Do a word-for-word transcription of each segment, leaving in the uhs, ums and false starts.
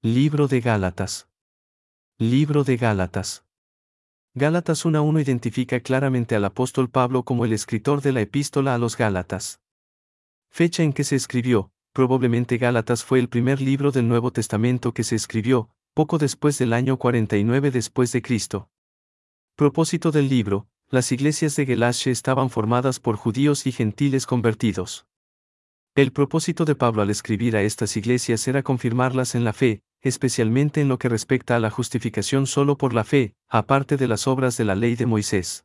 Libro de Gálatas. Libro de Gálatas. Gálatas uno a uno identifica claramente al apóstol Pablo como el escritor de la epístola a los Gálatas. Fecha en que se escribió: probablemente Gálatas fue el primer libro del Nuevo Testamento que se escribió, poco después del año cuarenta y nueve después de Cristo. Propósito del libro: las iglesias de Galacia estaban formadas por judíos y gentiles convertidos. El propósito de Pablo al escribir a estas iglesias era confirmarlas en la fe, especialmente en lo que respecta a la justificación solo por la fe, aparte de las obras de la ley de Moisés.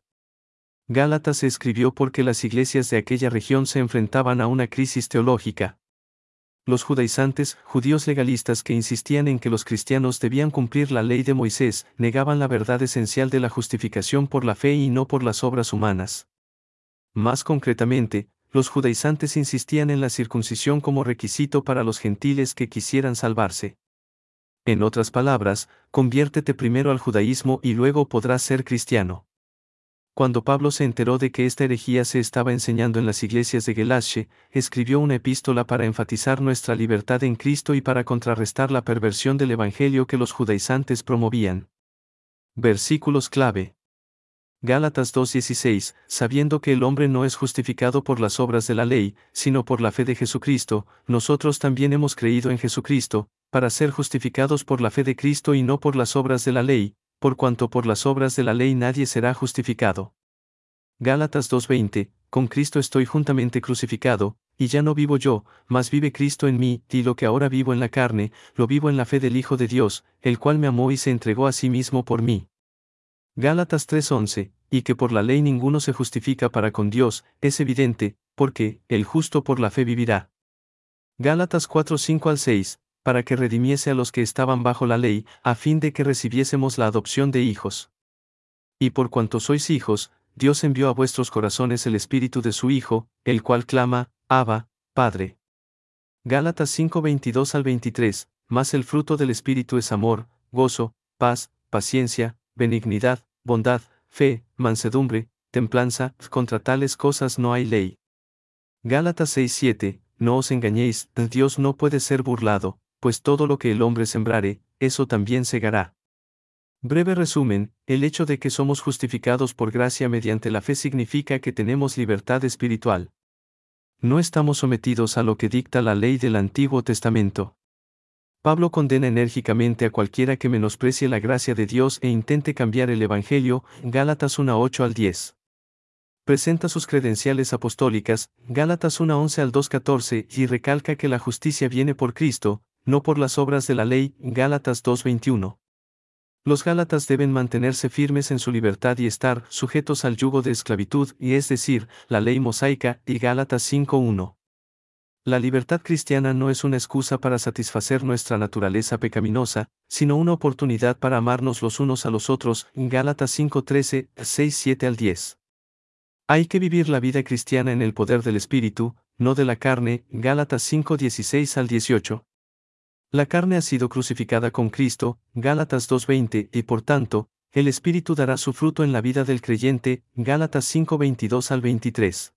Gálatas se escribió porque las iglesias de aquella región se enfrentaban a una crisis teológica. Los judaizantes, judíos legalistas que insistían en que los cristianos debían cumplir la ley de Moisés, negaban la verdad esencial de la justificación por la fe y no por las obras humanas. Más concretamente, los judaizantes insistían en la circuncisión como requisito para los gentiles que quisieran salvarse. En otras palabras, conviértete primero al judaísmo y luego podrás ser cristiano. Cuando Pablo se enteró de que esta herejía se estaba enseñando en las iglesias de Galacia, escribió una epístola para enfatizar nuestra libertad en Cristo y para contrarrestar la perversión del evangelio que los judaizantes promovían. Versículos clave. Gálatas dos dieciséis, sabiendo que el hombre no es justificado por las obras de la ley, sino por la fe de Jesucristo, nosotros también hemos creído en Jesucristo, para ser justificados por la fe de Cristo y no por las obras de la ley, por cuanto por las obras de la ley nadie será justificado. Gálatas dos veinte, con Cristo estoy juntamente crucificado, y ya no vivo yo, mas vive Cristo en mí, y lo que ahora vivo en la carne, lo vivo en la fe del Hijo de Dios, el cual me amó y se entregó a sí mismo por mí. Gálatas tres once, y que por la ley ninguno se justifica para con Dios, es evidente, porque el justo por la fe vivirá. Gálatas cuatro cinco al seis, para que redimiese a los que estaban bajo la ley, a fin de que recibiésemos la adopción de hijos. Y por cuanto sois hijos, Dios envió a vuestros corazones el Espíritu de su Hijo, el cual clama, Abba, Padre. Gálatas cinco veintidós al veintitrés, mas el fruto del Espíritu es amor, gozo, paz, paciencia, benignidad, bondad, fe, mansedumbre, templanza, contra tales cosas no hay ley. Gálatas seis siete, no os engañéis, Dios no puede ser burlado, pues todo lo que el hombre sembrare, eso también segará. Breve resumen, el hecho de que somos justificados por gracia mediante la fe significa que tenemos libertad espiritual. No estamos sometidos a lo que dicta la ley del Antiguo Testamento. Pablo condena enérgicamente a cualquiera que menosprecie la gracia de Dios e intente cambiar el Evangelio, Gálatas uno ocho al diez. Presenta sus credenciales apostólicas, Gálatas uno once al dos catorce, y recalca que la justicia viene por Cristo, no por las obras de la ley, Gálatas dos veintiuno. Los gálatas deben mantenerse firmes en su libertad y estar sujetos al yugo de esclavitud, y es decir, la ley mosaica, y Gálatas cinco uno. La libertad cristiana no es una excusa para satisfacer nuestra naturaleza pecaminosa, sino una oportunidad para amarnos los unos a los otros, Gálatas cinco trece, seis siete al diez. Hay que vivir la vida cristiana en el poder del Espíritu, no de la carne, Gálatas cinco dieciséis al dieciocho. La carne ha sido crucificada con Cristo, Gálatas dos veinte, y por tanto, el Espíritu dará su fruto en la vida del creyente, Gálatas cinco veintidós al veintitrés.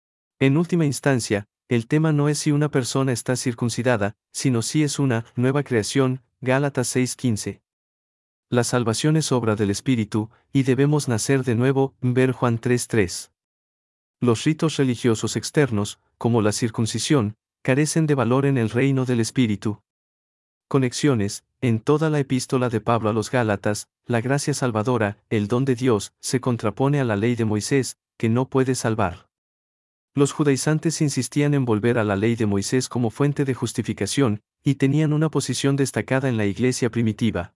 En última instancia, el tema no es si una persona está circuncidada, sino si es una nueva creación, Gálatas seis quince. La salvación es obra del Espíritu, y debemos nacer de nuevo, ver Juan tres tres. Los ritos religiosos externos, como la circuncisión, carecen de valor en el reino del Espíritu. Conexiones, en toda la epístola de Pablo a los Gálatas, la gracia salvadora, el don de Dios, se contrapone a la ley de Moisés, que no puede salvar. Los judaizantes insistían en volver a la ley de Moisés como fuente de justificación, y tenían una posición destacada en la iglesia primitiva.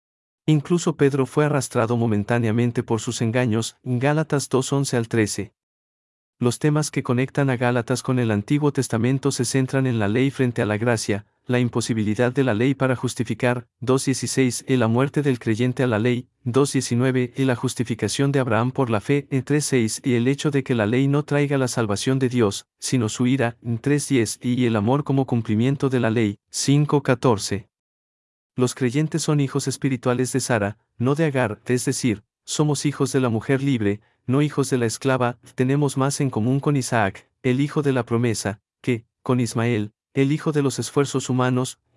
Incluso Pedro fue arrastrado momentáneamente por sus engaños, Gálatas dos once al trece. Los temas que conectan a Gálatas con el Antiguo Testamento se centran en la ley frente a la gracia, la imposibilidad de la ley para justificar, dos dieciséis, y la muerte del creyente a la ley, dos diecinueve, y la justificación de Abraham por la fe, tres seis, y el hecho de que la ley no traiga la salvación de Dios, sino su ira, tres diez, y el amor como cumplimiento de la ley, cinco catorce. Los creyentes son hijos espirituales de Sara, no de Agar, es decir, somos hijos de la mujer libre, no hijos de la esclava, tenemos más en común con Isaac, el hijo de la promesa, que, con Ismael, el hijo de los esfuerzos humanos,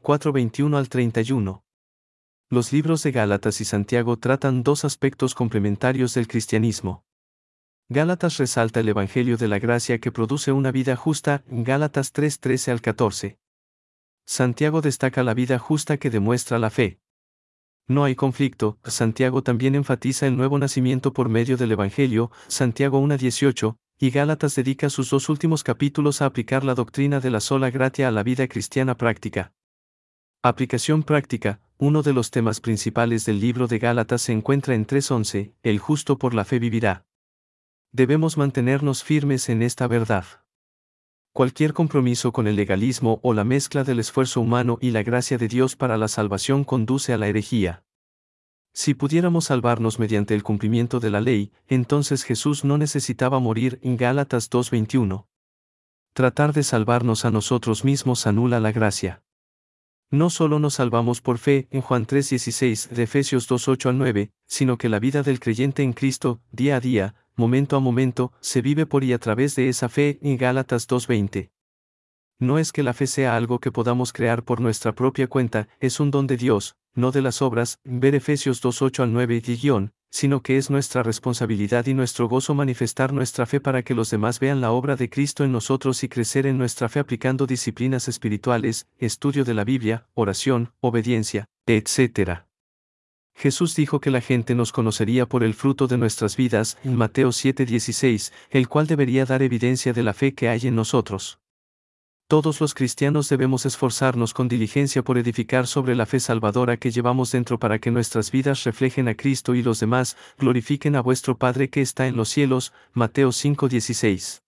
cuatro veintiuno al treinta y uno. Los libros de Gálatas y Santiago tratan dos aspectos complementarios del cristianismo. Gálatas resalta el Evangelio de la gracia que produce una vida justa, Gálatas tres trece al catorce. Santiago destaca la vida justa que demuestra la fe. No hay conflicto, Santiago también enfatiza el nuevo nacimiento por medio del Evangelio, Santiago uno dieciocho, y Gálatas dedica sus dos últimos capítulos a aplicar la doctrina de la sola gratia a la vida cristiana práctica. Aplicación práctica. Uno de los temas principales del libro de Gálatas se encuentra en tres once, el justo por la fe vivirá. Debemos mantenernos firmes en esta verdad. Cualquier compromiso con el legalismo o la mezcla del esfuerzo humano y la gracia de Dios para la salvación conduce a la herejía. Si pudiéramos salvarnos mediante el cumplimiento de la ley, entonces Jesús no necesitaba morir, en Gálatas dos veintiuno. Tratar de salvarnos a nosotros mismos anula la gracia. No solo nos salvamos por fe, en Juan tres dieciséis, de Efesios dos ocho al nueve, sino que la vida del creyente en Cristo, día a día, momento a momento, se vive por y a través de esa fe, en Gálatas dos veinte. No es que la fe sea algo que podamos crear por nuestra propia cuenta, es un don de Dios, no de las obras, ver Efesios dos ocho al nueve y guión, sino que es nuestra responsabilidad y nuestro gozo manifestar nuestra fe para que los demás vean la obra de Cristo en nosotros y crecer en nuestra fe aplicando disciplinas espirituales, estudio de la Biblia, oración, obediencia, etcétera. Jesús dijo que la gente nos conocería por el fruto de nuestras vidas, en Mateo siete dieciséis, el cual debería dar evidencia de la fe que hay en nosotros. Todos los cristianos debemos esforzarnos con diligencia por edificar sobre la fe salvadora que llevamos dentro para que nuestras vidas reflejen a Cristo y los demás glorifiquen a vuestro Padre que está en los cielos, Mateo cinco dieciséis.